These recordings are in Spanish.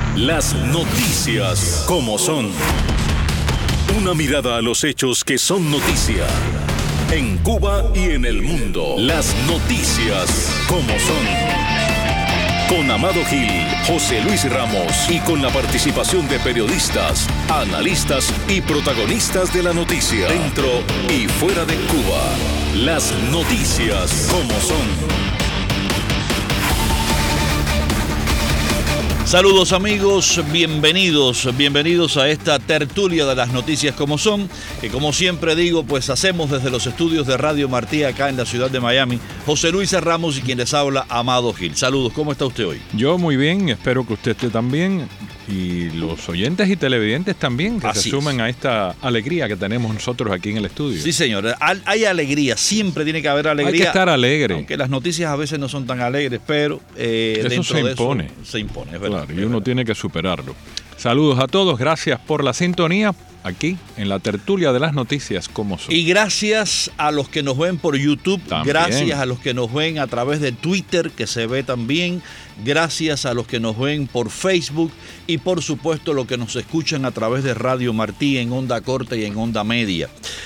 Las noticias como son. Una mirada a los hechos que son noticia. En Cuba y en el mundo. Las noticias como son. Con Amado Gil, José Luis Ramos y con la participación de periodistas, analistas y protagonistas de la noticia. Dentro y fuera de Cuba. Las noticias como son. Saludos amigos, bienvenidos a esta tertulia de las noticias como son, que como siempre digo, pues hacemos desde los estudios de Radio Martí acá en la ciudad de Miami. José Luis Ramos y quien les habla, Amado Gil. Saludos, ¿cómo está usted hoy? Yo muy bien, espero que usted esté también y los oyentes y televidentes también, que se sumen a esta alegría que tenemos nosotros aquí en el estudio. Sí, señor, hay alegría, siempre tiene que haber alegría. Hay que estar alegre. Aunque las noticias a veces no son tan alegres, pero eso se impone. Se impone, es verdad. Claro, y uno tiene que superarlo. Saludos a todos, gracias por la sintonía aquí en la tertulia de las noticias como son. Y gracias a los que nos ven por YouTube, también. Gracias a los que nos ven a través de Twitter, que se ve también, gracias a los que nos ven por Facebook y por supuesto los que nos escuchan a través de Radio Martí en onda corta y en onda media.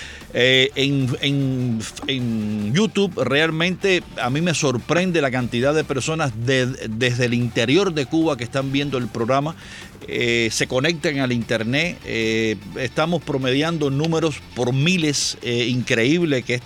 En YouTube realmente a mí me sorprende la cantidad de personas desde el interior de Cuba que están viendo el programa, se conectan al internet, estamos promediando números por miles, increíble que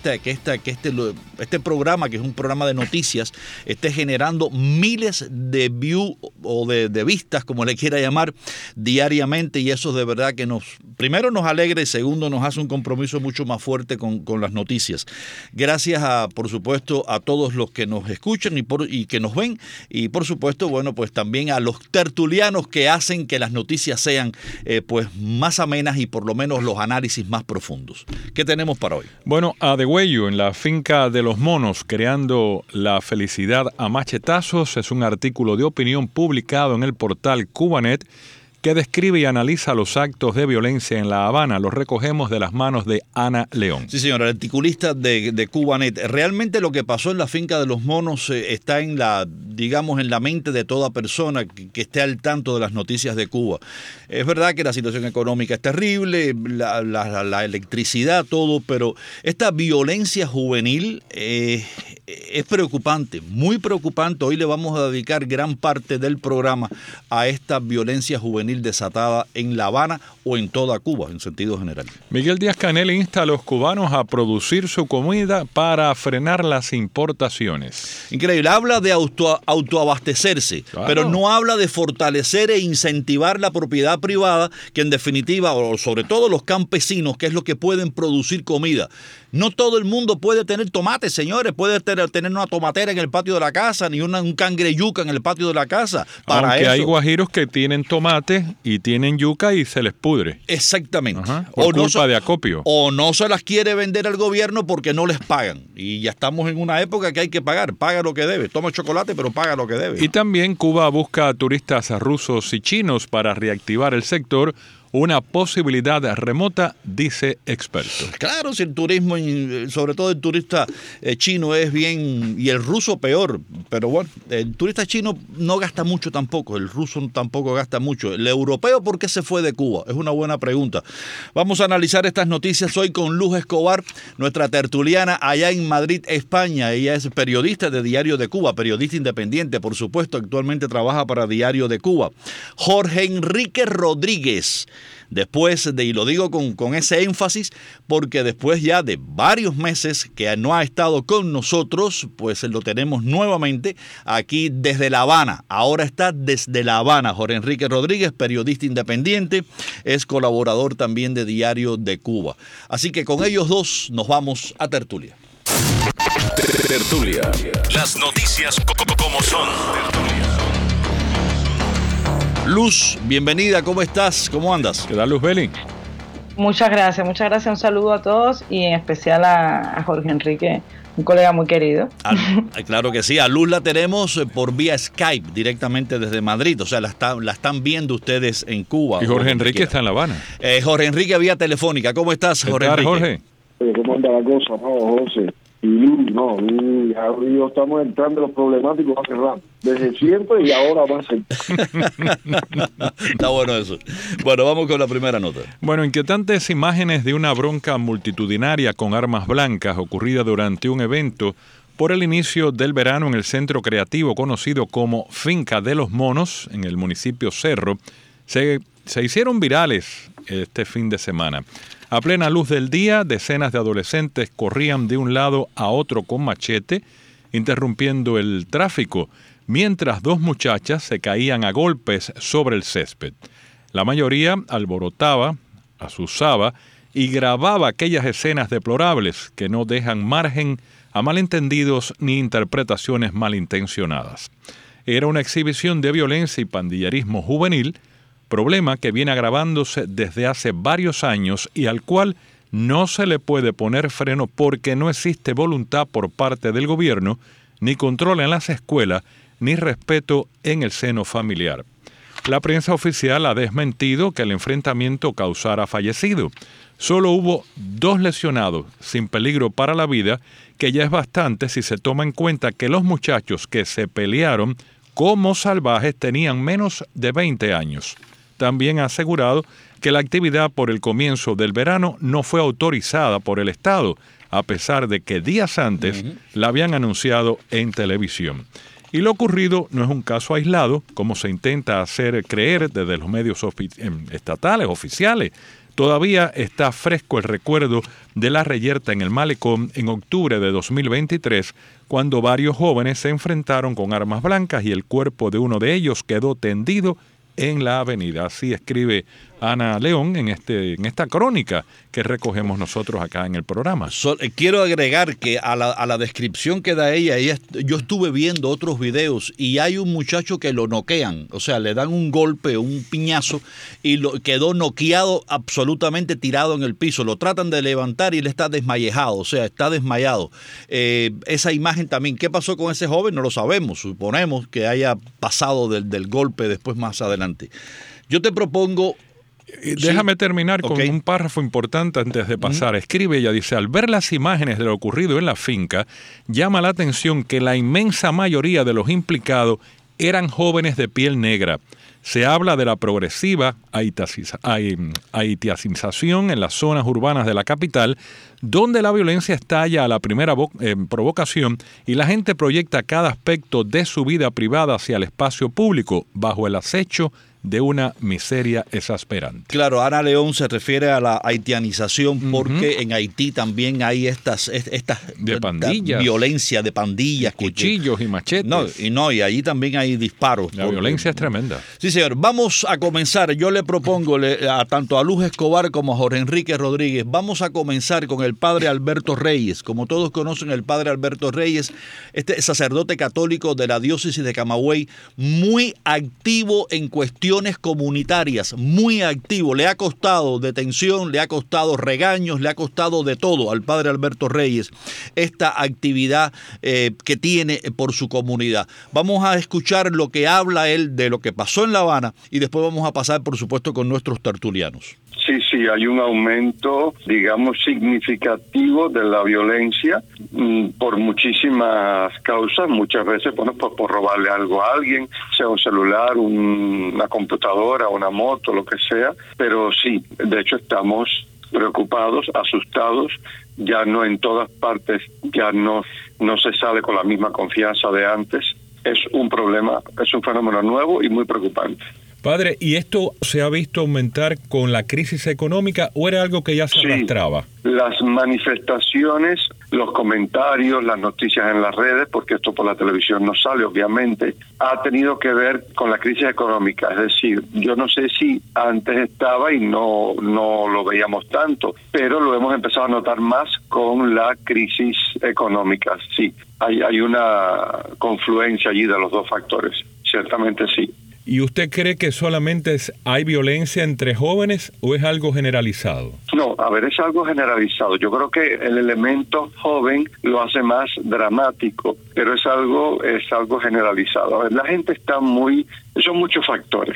este programa, que es un programa de noticias, esté generando miles de views o de vistas, como le quiera llamar, diariamente, y eso de verdad que primero nos alegra y segundo nos hace un compromiso mucho más fuerte con las noticias. Gracias por supuesto a todos los que nos escuchan y que nos ven, y por supuesto, bueno, pues también a los tertulianos que hacen que las noticias sean pues más amenas y por lo menos los análisis más profundos. ¿Qué tenemos para hoy? Bueno, a Degüello, en la finca de los monos, creando la felicidad a machetazos, es un artículo de opinión publicado en el portal Cubanet que describe y analiza los actos de violencia en La Habana. Los recogemos de las manos de Ana León. Sí, señor, el articulista de Cubanet. Realmente lo que pasó en la finca de los monos está en la mente de toda persona que esté al tanto de las noticias de Cuba. Es verdad que la situación económica es terrible, la electricidad, todo, pero esta violencia juvenil es preocupante, muy preocupante. Hoy le vamos a dedicar gran parte del programa a esta violencia juvenil desatada en La Habana o en toda Cuba, en sentido general. Miguel Díaz-Canel insta a los cubanos a producir su comida para frenar las importaciones. Increíble, habla de autoabastecerse, claro, pero no habla de fortalecer e incentivar la propiedad privada, que en definitiva, o sobre todo los campesinos, que es lo que pueden producir comida. No todo el mundo puede tener tomates, señores, puede tener una tomatera en el patio de la casa, ni un cangre yuca en el patio de la casa. Aunque hay guajiros que tienen tomate y tienen yuca y se les pudre. Exactamente. Por culpa de acopio. O no se las quiere vender al gobierno porque no les pagan. Y ya estamos en una época que hay que pagar. Paga lo que debe. Toma chocolate, pero paga lo que debe. Y también Cuba busca turistas rusos y chinos para reactivar el sector. Una posibilidad remota, dice experto. Claro, si el turismo, sobre todo el turista chino es bien, y el ruso peor, pero bueno, el turista chino no gasta mucho tampoco, el ruso tampoco gasta mucho. El europeo, ¿por qué se fue de Cuba? Es una buena pregunta. Vamos a analizar estas noticias hoy con Luz Escobar, nuestra tertuliana allá en Madrid, España. Ella es periodista de Diario de Cuba, periodista independiente, por supuesto, actualmente trabaja para Diario de Cuba. Jorge Enrique Rodríguez. Y lo digo con ese énfasis, porque después ya de varios meses que no ha estado con nosotros, pues lo tenemos nuevamente aquí desde La Habana. Ahora está desde La Habana. Jorge Enrique Rodríguez, periodista independiente, es colaborador también de Diario de Cuba. Así que con ellos dos nos vamos a tertulia. Tertulia. Las noticias como son. Luz, bienvenida, ¿cómo estás? ¿Cómo andas? ¿Qué tal, Luz Belli? Muchas gracias, un saludo a todos y en especial a Jorge Enrique, un colega muy querido. Claro que sí, a Luz la tenemos por vía Skype directamente desde Madrid, o sea, la están viendo ustedes en Cuba. Y Jorge Enrique está en La Habana. Jorge Enrique vía telefónica, ¿cómo estás, Jorge Enrique? Jorge? ¿Cómo anda la cosa, José? Y no, ya estamos entrando en los problemáticos hace rato, desde siempre y ahora va a ser. Está bueno eso. Bueno, vamos con la primera nota. Bueno, inquietantes imágenes de una bronca multitudinaria con armas blancas ocurrida durante un evento por el inicio del verano en el centro creativo conocido como Finca de los Monos, en el municipio Cerro, se hicieron virales este fin de semana. A plena luz del día, decenas de adolescentes corrían de un lado a otro con machete, interrumpiendo el tráfico, mientras dos muchachas se caían a golpes sobre el césped. La mayoría alborotaba, azuzaba y grababa aquellas escenas deplorables que no dejan margen a malentendidos ni interpretaciones malintencionadas. Era una exhibición de violencia y pandillerismo juvenil, problema que viene agravándose desde hace varios años y al cual no se le puede poner freno porque no existe voluntad por parte del gobierno, ni control en las escuelas, ni respeto en el seno familiar. La prensa oficial ha desmentido que el enfrentamiento causara fallecido. Solo hubo 2 lesionados, sin peligro para la vida, que ya es bastante si se toma en cuenta que los muchachos que se pelearon como salvajes tenían menos de 20 años. También ha asegurado que la actividad por el comienzo del verano no fue autorizada por el Estado, a pesar de que días antes la habían anunciado en televisión. Y lo ocurrido no es un caso aislado, como se intenta hacer creer desde los medios estatales, oficiales. Todavía está fresco el recuerdo de la reyerta en el Malecón en octubre de 2023, cuando varios jóvenes se enfrentaron con armas blancas y el cuerpo de uno de ellos quedó tendido en la avenida. Así escribe Ana León en esta crónica que recogemos nosotros acá en el programa. Quiero agregar que a la descripción que da ella, yo estuve viendo otros videos y hay un muchacho que lo noquean, o sea, le dan un golpe, un piñazo y quedó noqueado, absolutamente tirado en el piso. Lo tratan de levantar y él está desmayejado, o sea, está desmayado. Esa imagen también, ¿qué pasó con ese joven? No lo sabemos, suponemos que haya pasado del golpe después más adelante. Yo te propongo... Déjame terminar con un párrafo importante antes de pasar. Escribe ella, dice, al ver las imágenes de lo ocurrido en la finca, llama la atención que la inmensa mayoría de los implicados eran jóvenes de piel negra. Se habla de la progresiva haitianización en las zonas urbanas de la capital, donde la violencia estalla a la primera provocación y la gente proyecta cada aspecto de su vida privada hacia el espacio público, bajo el acecho de una miseria exasperante. Claro, Ana León se refiere a la haitianización porque en Haití también hay estas de pandillas, violencia de pandillas, cuchillos y machetes. Y allí también hay disparos. La violencia es tremenda. Sí, señor. Vamos a comenzar. Yo le propongo tanto a Luz Escobar como a Jorge Enrique Rodríguez, vamos a comenzar con el padre Alberto Reyes. Como todos conocen, el padre Alberto Reyes, este sacerdote católico de la diócesis de Camagüey, muy activo en cuestiones comunitarias, muy activo. Le ha costado detención, le ha costado regaños, le ha costado de todo al padre Alberto Reyes esta actividad que tiene por su comunidad. Vamos a escuchar lo que habla él de lo que pasó en La Habana y después vamos a pasar, por supuesto, con nuestros tertulianos. Sí, hay un aumento, digamos, significativo de la violencia por muchísimas causas, muchas veces, bueno, por robarle algo a alguien, sea un celular, una computadora, una moto, lo que sea, pero sí, de hecho estamos preocupados, asustados, ya no en todas partes, ya no se sale con la misma confianza de antes. Es un problema, es un fenómeno nuevo y muy preocupante. Padre, ¿y esto se ha visto aumentar con la crisis económica o era algo que ya se arrastraba? Las manifestaciones, los comentarios, las noticias en las redes, porque esto por la televisión no sale, obviamente, ha tenido que ver con la crisis económica. Es decir, yo no sé si antes estaba y no lo veíamos tanto, pero lo hemos empezado a notar más con la crisis económica. Sí, hay una confluencia allí de los dos factores, ciertamente sí. ¿Y usted cree que solamente hay violencia entre jóvenes o es algo generalizado? No, a ver, es algo generalizado. Yo creo que el elemento joven lo hace más dramático, pero es algo generalizado. A ver, la gente está son muchos factores.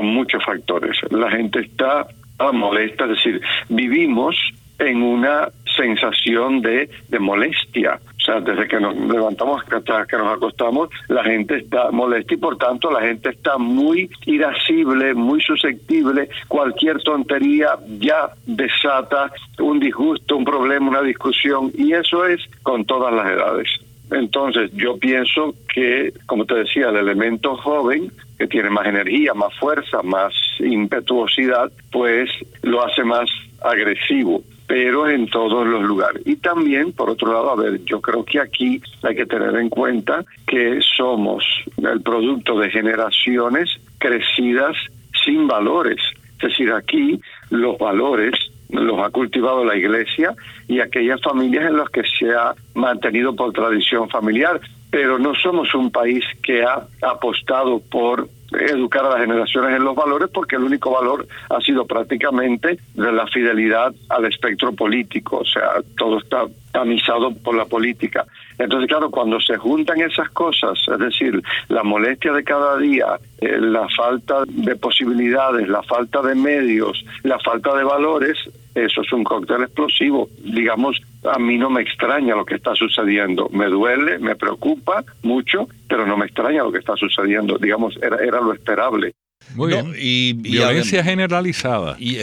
La gente está molesta, es decir, vivimos en una sensación de molestia. O sea, desde que nos levantamos hasta que nos acostamos, la gente está molesta y por tanto la gente está muy irascible, muy susceptible. Cualquier tontería ya desata un disgusto, un problema, una discusión, y eso es con todas las edades. Entonces yo pienso que, como te decía, el elemento joven, que tiene más energía, más fuerza, más impetuosidad, pues lo hace más agresivo, pero en todos los lugares. Y también, por otro lado, a ver, yo creo que aquí hay que tener en cuenta que somos el producto de generaciones crecidas sin valores. Es decir, aquí los valores los ha cultivado la Iglesia y aquellas familias en las que se ha mantenido por tradición familiar, pero no somos un país que ha apostado por educar a las generaciones en los valores, porque el único valor ha sido prácticamente de la fidelidad al espectro político. O sea, todo está tamizado por la política. Entonces, claro, cuando se juntan esas cosas, es decir, la molestia de cada día, la falta de posibilidades, la falta de medios, la falta de valores, eso es un cóctel explosivo. Digamos, a mí no me extraña lo que está sucediendo. Me duele, me preocupa mucho, pero no me extraña lo que está sucediendo. Digamos, era lo esperable. Muy bien. Y violencia generalizada. Y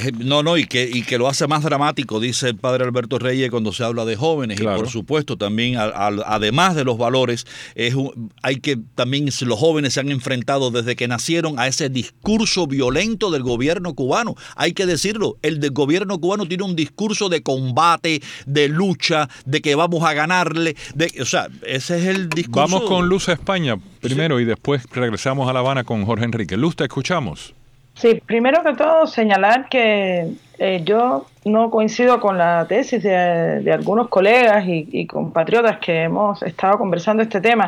que lo hace más dramático, dice el padre Alberto Reyes cuando se habla de jóvenes. Claro. Y por supuesto también, además de los valores, hay que también los jóvenes se han enfrentado desde que nacieron a ese discurso violento del gobierno cubano. Hay que decirlo, el del gobierno cubano tiene un discurso de combate, de lucha, de que vamos a ganarle. O sea, ese es el discurso. Vamos con Luz a España primero, sí, y después regresamos a La Habana con Jorge Enrique. Luz, te escuchamos. Sí, primero que todo señalar que yo no coincido con la tesis de algunos colegas y compatriotas que hemos estado conversando este tema,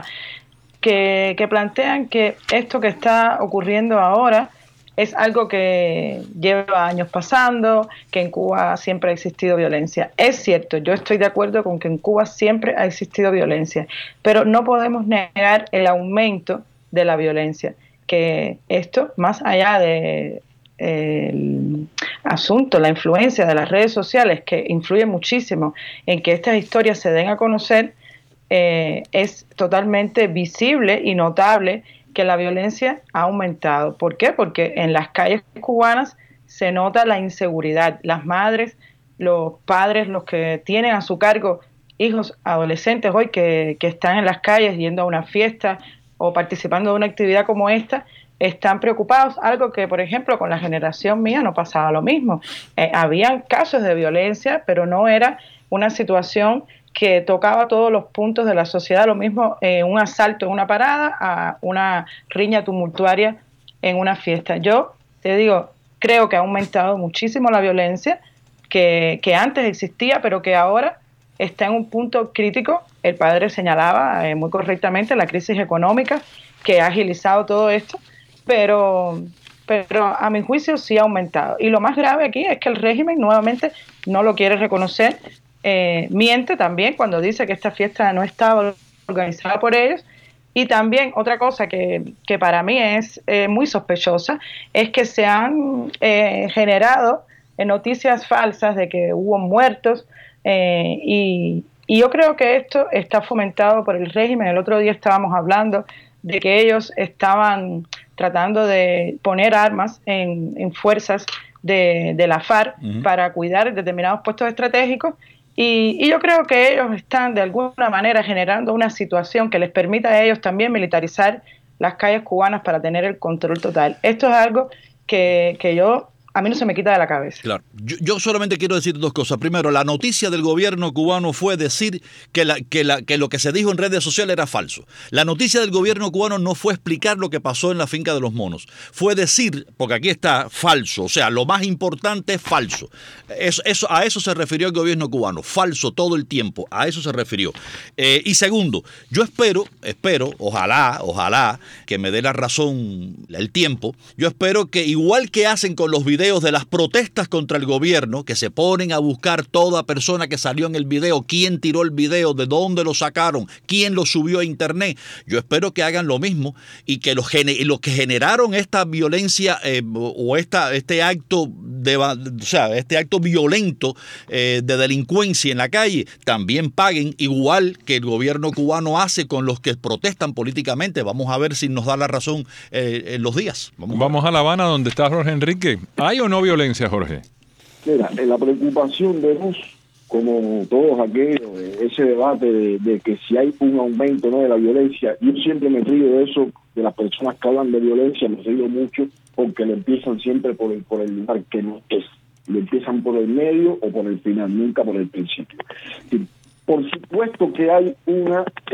que plantean que esto que está ocurriendo ahora es algo que lleva años pasando, que en Cuba siempre ha existido violencia. Es cierto, yo estoy de acuerdo con que en Cuba siempre ha existido violencia, pero no podemos negar el aumento de la violencia, que esto, más allá de el asunto, la influencia de las redes sociales, que influye muchísimo en que estas historias se den a conocer, es totalmente visible y notable que la violencia ha aumentado. ¿Por qué? Porque en las calles cubanas se nota la inseguridad. Las madres, los padres, los que tienen a su cargo hijos adolescentes hoy que están en las calles yendo a una fiesta o participando de una actividad como esta, están preocupados, algo que, por ejemplo, con la generación mía no pasaba lo mismo. Habían casos de violencia, pero no era una situación que tocaba todos los puntos de la sociedad, lo mismo un asalto en una parada a una riña tumultuaria en una fiesta. Yo te digo, creo que ha aumentado muchísimo la violencia, que antes existía, pero que ahora está en un punto crítico. El padre señalaba muy correctamente la crisis económica que ha agilizado todo esto, pero a mi juicio sí ha aumentado. Y lo más grave aquí es que el régimen nuevamente no lo quiere reconocer. Miente también cuando dice que esta fiesta no estaba organizada por ellos. Y también otra cosa que para mí es muy sospechosa es que se han generado noticias falsas de que hubo muertos y yo creo que esto está fomentado por el régimen. El otro día estábamos hablando de que ellos estaban tratando de poner armas en fuerzas de la FARC para cuidar determinados puestos estratégicos. Y yo creo que ellos están de alguna manera generando una situación que les permita a ellos también militarizar las calles cubanas para tener el control total. Esto es algo que a mí no se me quita de la cabeza. Claro. Yo solamente quiero decir dos cosas. Primero, la noticia del gobierno cubano fue decir que lo que se dijo en redes sociales era falso. La noticia del gobierno cubano no fue explicar lo que pasó en la finca de los monos. Fue decir, porque aquí está falso, o sea, lo más importante es falso. A eso se refirió el gobierno cubano, falso todo el tiempo, a eso se refirió. Y segundo, yo espero, ojalá que me dé la razón el tiempo, yo espero que igual que hacen con los videos de las protestas contra el gobierno, que se ponen a buscar toda persona que salió en el video, quién tiró el video, de dónde lo sacaron, quién lo subió a internet. Yo espero que hagan lo mismo y que los que generaron esta violencia o este acto este acto violento de delincuencia en la calle, también paguen igual que el gobierno cubano hace con los que protestan políticamente. Vamos a ver si nos da la razón en los días. Vamos a La Habana, donde está Jorge Enrique. ¿Hay o no violencia, Jorge? Mira, la preocupación de Luz, como todos aquellos, ese debate de que si hay un aumento no de la violencia, yo siempre me río de eso, de las personas que hablan de violencia, me río mucho porque lo empiezan siempre por el lugar que no es. Lo empiezan por el medio o por el final, nunca por el principio. Sí, por supuesto que hay un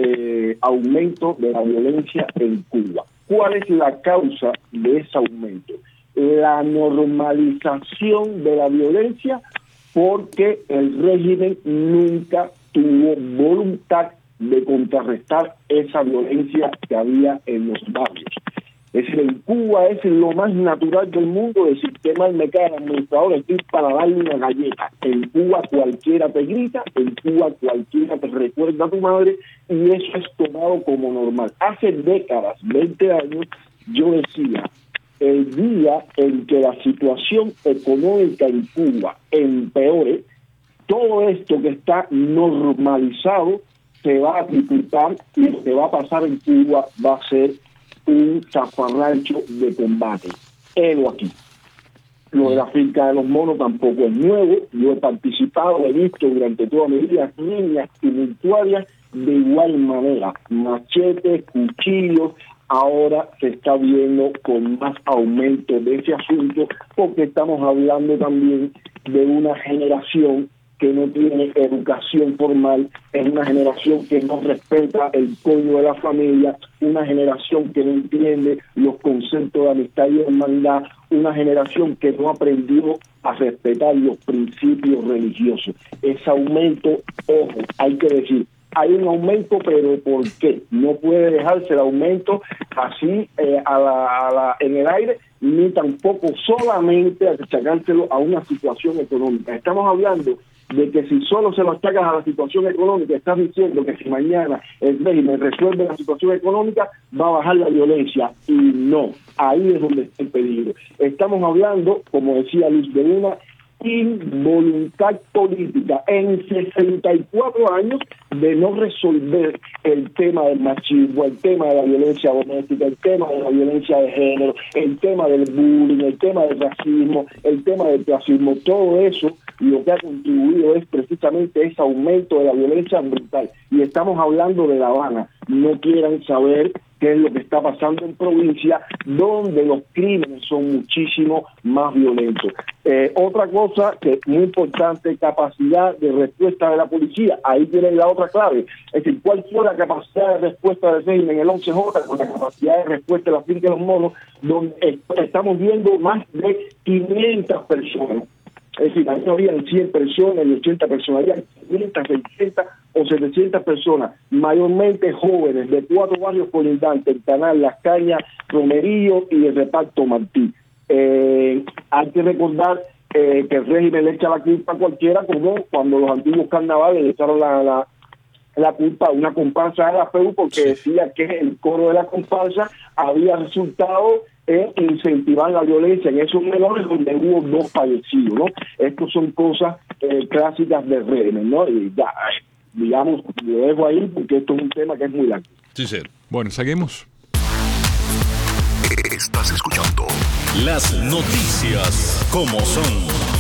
aumento de la violencia en Cuba. ¿Cuál es la causa de ese aumento? La normalización de la violencia, porque el régimen nunca tuvo voluntad de contrarrestar esa violencia que había en los barrios. Es decir, en Cuba es lo más natural del mundo decir que mal me cae el administrador, estoy para darle una galleta. En Cuba cualquiera te grita, en Cuba cualquiera te recuerda a tu madre, y eso es tomado como normal. Hace décadas, 20 años, yo decía, el día en que la situación económica en Cuba empeore, todo esto que está normalizado se va a triplicar, y lo que va a pasar en Cuba va a ser un zafarrancho de combate. Helo aquí. Lo de la finca de los monos tampoco es nuevo. Yo he participado, he visto durante toda mi vida niñas tumultuarias de igual manera. Machetes, cuchillos. Ahora se está viendo con más aumento de ese asunto, porque estamos hablando también de una generación que no tiene educación formal, es una generación que no respeta el código de la familia, una generación que no entiende los conceptos de amistad y hermandad, una generación que no aprendió a respetar los principios religiosos. Ese aumento, ojo, hay que decir, hay un aumento, pero ¿por qué? No puede dejarse el aumento así en el aire, ni tampoco solamente achacárselo a una situación económica. Estamos hablando de que si solo se lo achacas a la situación económica, estás diciendo que si mañana el régimen resuelve la situación económica, va a bajar la violencia. Y no, ahí es donde está el peligro. Estamos hablando, como decía Luis, de una involuntad política en 64 años de no resolver el tema del machismo, el tema de la violencia doméstica, el tema de la violencia de género, el tema del bullying, el tema del racismo, el tema del clasismo. Todo eso lo que ha contribuido es precisamente ese aumento de la violencia brutal. Y estamos hablando de La Habana. No quieran saber qué es lo que está pasando en provincia, donde los crímenes son muchísimo más violentos. Otra cosa que es muy importante, capacidad de respuesta de la policía. Ahí tienen la otra clave. Es decir, ¿cuál fue la capacidad de respuesta del régimen en el 11J con la capacidad de respuesta de la finca de los monos, donde estamos viendo más de 500 personas? Es decir, ahí no habían 100 personas ni 80 personas, habían 500, 600 o 700 personas, mayormente jóvenes de 4 barrios colindantes, el Canal, Las Cañas, Romerillo y el Reparto Martí. Hay que recordar que el régimen le echa la culpa a cualquiera, como cuando los antiguos carnavales le echaron la culpa a una comparsa de la PEU porque decía que el coro de la comparsa había resultado en incentivar la violencia en esos menores donde hubo 2 fallecidos, ¿no? Estas son cosas clásicas del régimen, ¿no? Y ya, digamos, lo dejo ahí porque esto es un tema que es muy largo. Sí, sí. Bueno, seguimos. Estás escuchando las noticias como son.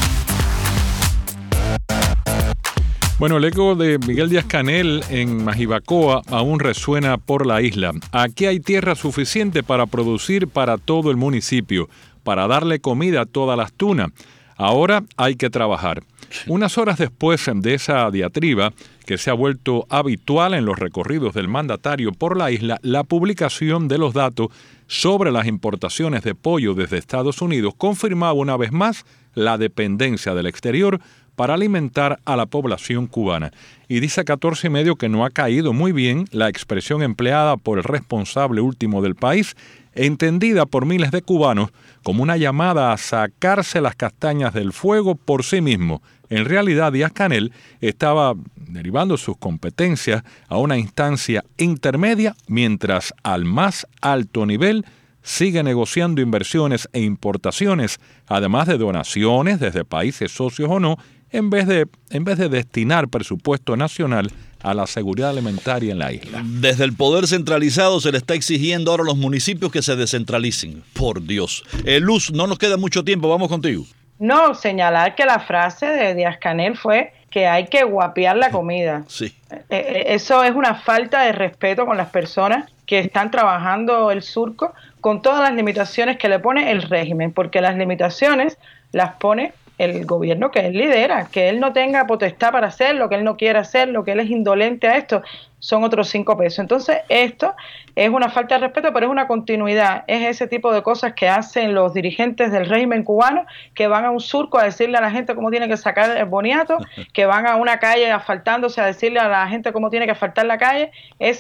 Bueno, el eco de Miguel Díaz-Canel en Majibacoa aún resuena por la isla. Aquí hay tierra suficiente para producir para todo el municipio, para darle comida a todas las tunas. Ahora hay que trabajar. Unas horas después de esa diatriba, que se ha vuelto habitual en los recorridos del mandatario por la isla, la publicación de los datos sobre las importaciones de pollo desde Estados Unidos confirmaba una vez más la dependencia del exterior para alimentar a la población cubana. Y dice 14 y medio que no ha caído muy bien la expresión empleada por el responsable último del país, entendida por miles de cubanos como una llamada a sacarse las castañas del fuego por sí mismo. En realidad, Díaz-Canel estaba derivando sus competencias a una instancia intermedia, mientras al más alto nivel sigue negociando inversiones e importaciones, además de donaciones desde países socios o no, en vez de destinar presupuesto nacional a la seguridad alimentaria en la isla. Desde el poder centralizado se le está exigiendo ahora a los municipios que se descentralicen. Por Dios. Luz, no nos queda mucho tiempo, vamos contigo. No, señalar que la frase de Díaz-Canel fue que hay que guapear la comida. Sí. Eso es una falta de respeto con las personas que están trabajando el surco, con todas las limitaciones que le pone el régimen, porque las limitaciones las pone el gobierno que él lidera. Que él no tenga potestad para hacerlo, que él no quiera hacerlo, que él es indolente a esto, son otros 5 pesos. Entonces esto es una falta de respeto, pero es una continuidad, es ese tipo de cosas que hacen los dirigentes del régimen cubano, que van a un surco a decirle a la gente cómo tiene que sacar el boniato, que van a una calle asfaltándose a decirle a la gente cómo tiene que asfaltar la calle.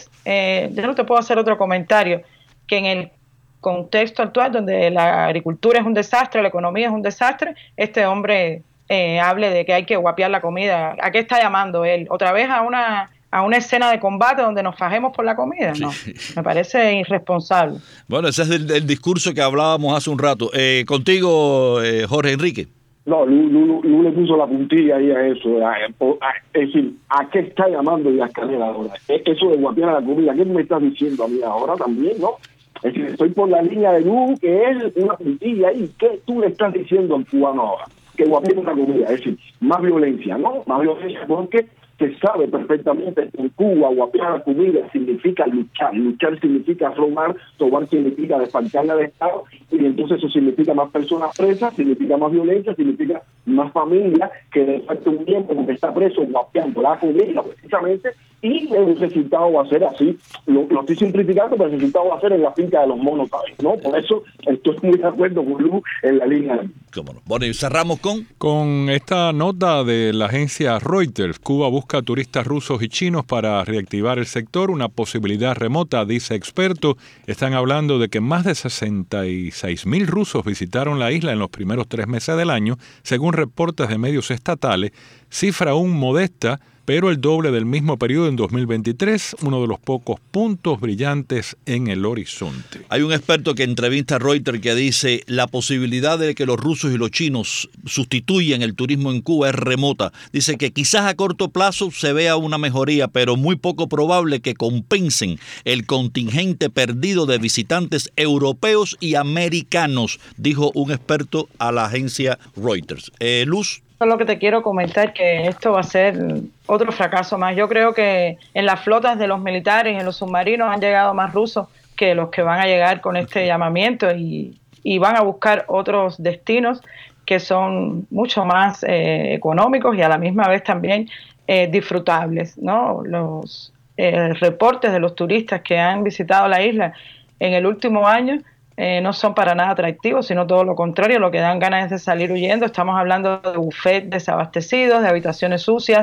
Yo no te puedo hacer otro comentario, que en el contexto actual donde la agricultura es un desastre, la economía es un desastre, este hombre hable de que hay que guapear la comida. ¿A qué está llamando él? ¿Otra vez a una escena de combate donde nos fajemos por la comida? No, me parece irresponsable. Bueno, ese es el discurso que hablábamos hace un rato. Contigo, Jorge Enrique. No, Lu le puso la puntilla ahí a eso. Es decir, ¿a qué está llamando Díaz-Canel ahora? Eso de guapear la comida, ¿qué me estás diciendo a mí ahora también, no? Es decir, estoy por la línea de Lu, que es una puntilla ahí. ¿Qué tú le estás diciendo al cubano ahora? Que guapeen la comida, es decir, más violencia, ¿no? Más violencia porque se sabe perfectamente que en Cuba guapear la comida significa luchar. Luchar significa robar significa desfalcarle al Estado, y entonces eso significa más personas presas, significa más violencia, significa más familia que de falta un tiempo porque está preso guapeando la comida precisamente, y el resultado va a ser así. Lo estoy simplificando, pero el resultado va a ser en la finca de los monos, ¿sabes? ¿No? Por eso estoy muy de acuerdo con Lu en la línea. ¿Cómo no? Bueno, y cerramos con esta nota de la agencia Reuters. Cuba busca turistas rusos y chinos para reactivar el sector, una posibilidad remota, dice experto. Están hablando de que más de 66,000 rusos visitaron la isla en los primeros 3 meses del año, según reportes de medios estatales, cifra aún modesta, pero el doble del mismo periodo en 2023, uno de los pocos puntos brillantes en el horizonte. Hay un experto que entrevista a Reuters que dice la posibilidad de que los rusos y los chinos sustituyan el turismo en Cuba es remota. Dice que quizás a corto plazo se vea una mejoría, pero muy poco probable que compensen el contingente perdido de visitantes europeos y americanos, dijo un experto a la agencia Reuters. Luz. Solo que te quiero comentar que esto va a ser otro fracaso más. Yo creo que en las flotas de los militares, en los submarinos, han llegado más rusos que los que van a llegar con este llamamiento, y van a buscar otros destinos que son mucho más económicos y a la misma vez también disfrutables, ¿no? Los reportes de los turistas que han visitado la isla en el último año no son para nada atractivos, sino todo lo contrario, lo que dan ganas es de salir huyendo. Estamos hablando de bufetes desabastecidos, de habitaciones sucias,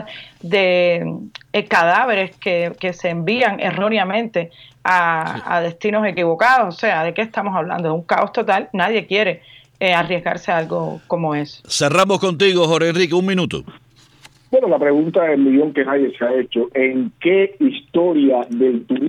de cadáveres que se envían erróneamente a destinos equivocados. O sea, ¿de qué estamos hablando? De un caos total. Nadie quiere arriesgarse a algo como eso. Cerramos contigo, Jorge Enrique, 1 minuto. Bueno, la pregunta del millón que nadie se ha hecho: ¿en qué historia del turismo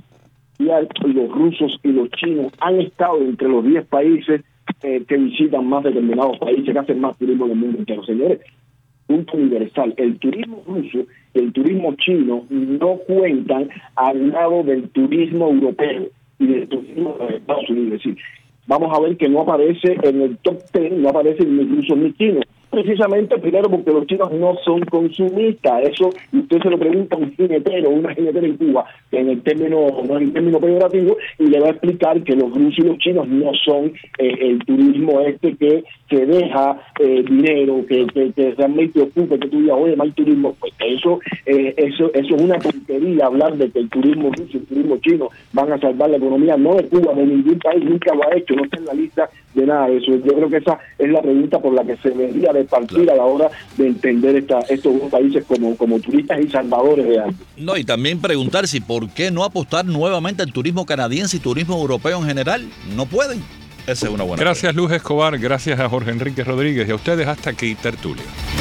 los rusos y los chinos han estado entre los 10 países que visitan más determinados países, que hacen más turismo en el mundo entero? Señores, punto universal: el turismo ruso y el turismo chino no cuentan al lado del turismo europeo y del turismo de Estados Unidos. Es decir, vamos a ver que no aparece en el top 10, no aparece ni rusos ni chinos. Precisamente, primero, porque los chinos no son consumistas. Eso, usted se lo pregunta a un jinetero, una jinetera en Cuba, que no es el término peyorativo, y le va a explicar que los rusos y los chinos no son el turismo que deja dinero, que realmente ocupa, que tú digas, oye, mal turismo. Pues eso es una tontería, hablar de que el turismo ruso y el turismo chino van a salvar la economía, no de Cuba, de ningún país, nunca lo ha hecho, no está en la lista de nada de eso. Yo creo que esa es la pregunta por la que se debería de partir a la hora de entender estos dos países como turistas y salvadores de algo. No, y también preguntar si por qué no apostar nuevamente al turismo canadiense y turismo europeo en general. No pueden. Esa es una buena Gracias, pregunta. Luz Escobar, gracias a Jorge Enrique Rodríguez y a ustedes. Hasta aquí, tertulia.